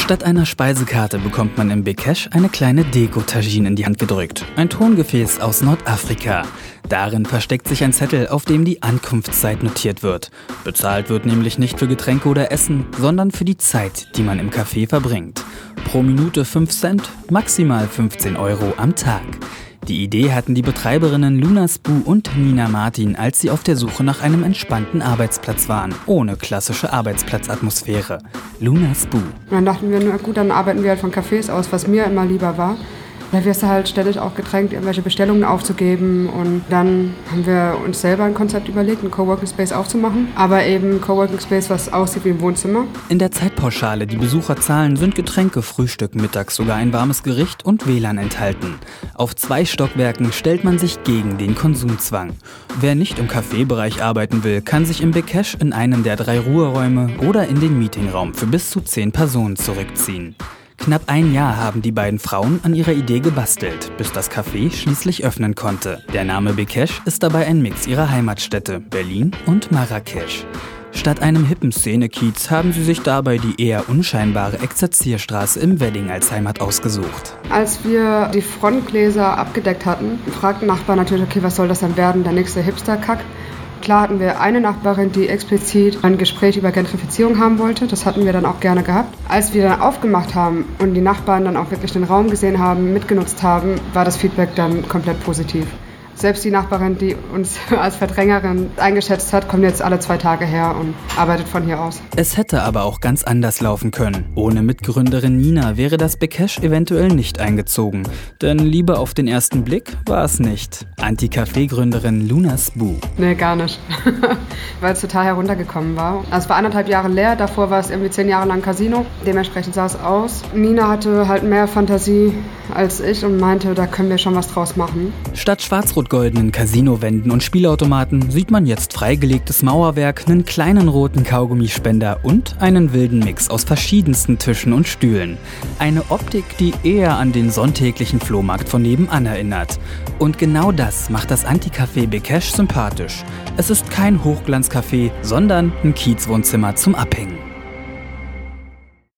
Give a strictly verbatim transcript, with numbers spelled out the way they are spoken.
Statt einer Speisekarte bekommt man im Bekesh eine kleine Deko-Tagine in die Hand gedrückt. Ein Tongefäß aus Nordafrika. Darin versteckt sich ein Zettel, auf dem die Ankunftszeit notiert wird. Bezahlt wird nämlich nicht für Getränke oder Essen, sondern für die Zeit, die man im Café verbringt. Pro Minute fünf Cent, maximal fünfzehn Euro am Tag. Die Idee hatten die Betreiberinnen Luna Sbu und Nina Martin, als sie auf der Suche nach einem entspannten Arbeitsplatz waren, ohne klassische Arbeitsplatzatmosphäre. Luna Sbu. Und dann dachten wir, na gut, dann arbeiten wir halt von Cafés aus, was mir immer lieber war. Da wirst du halt ständig auch gedrängt, irgendwelche Bestellungen aufzugeben. Und dann haben wir uns selber ein Konzept überlegt, einen Coworking Space aufzumachen. Aber eben ein Coworking Space, was aussieht wie ein Wohnzimmer. In der Zeitpauschale, die Besucher zahlen, sind Getränke, Frühstück, mittags sogar ein warmes Gericht und W L A N enthalten. Auf zwei Stockwerken stellt man sich gegen den Konsumzwang. Wer nicht im Kaffeebereich arbeiten will, kann sich im Bekesh in einen der drei Ruheräume oder in den Meetingraum für bis zu zehn Personen zurückziehen. Knapp ein Jahr haben die beiden Frauen an ihrer Idee gebastelt, bis das Café schließlich öffnen konnte. Der Name Bekesh ist dabei ein Mix ihrer Heimatstädte Berlin und Marrakesch. Statt einem hippen Szene-Kiez haben sie sich dabei die eher unscheinbare Exerzierstraße im Wedding als Heimat ausgesucht. Als wir die Frontgläser abgedeckt hatten, fragten Nachbarn natürlich, okay, was soll das dann werden, der nächste Hipster-Kack. Klar hatten wir eine Nachbarin, die explizit ein Gespräch über Gentrifizierung haben wollte. Das hatten wir dann auch gerne gehabt. Als wir dann aufgemacht haben und die Nachbarn dann auch wirklich den Raum gesehen haben, mitgenutzt haben, war das Feedback dann komplett positiv. Selbst die Nachbarin, die uns als Verdrängerin eingeschätzt hat, kommt jetzt alle zwei Tage her und arbeitet von hier aus. Es hätte aber auch ganz anders laufen können. Ohne Mitgründerin Nina wäre das Bekesh eventuell nicht eingezogen. Denn Liebe auf den ersten Blick war es nicht. Anti-Café-Gründerin Luna Sbu. Nee, gar nicht. Weil es total heruntergekommen war. Also es war anderthalb Jahre leer, davor war es irgendwie zehn Jahre lang Casino. Dementsprechend sah es aus. Nina hatte halt mehr Fantasie als ich und meinte, da können wir schon was draus machen. Statt schwarz-rot-goldenen Casinowänden und Spielautomaten sieht man jetzt freigelegtes Mauerwerk, einen kleinen roten Kaugummispender und einen wilden Mix aus verschiedensten Tischen und Stühlen. Eine Optik, die eher an den sonntäglichen Flohmarkt von nebenan erinnert. Und genau das macht das Anti-Café Bekesh sympathisch. Es ist kein Hochglanzcafé, sondern ein Kiezwohnzimmer zum Abhängen.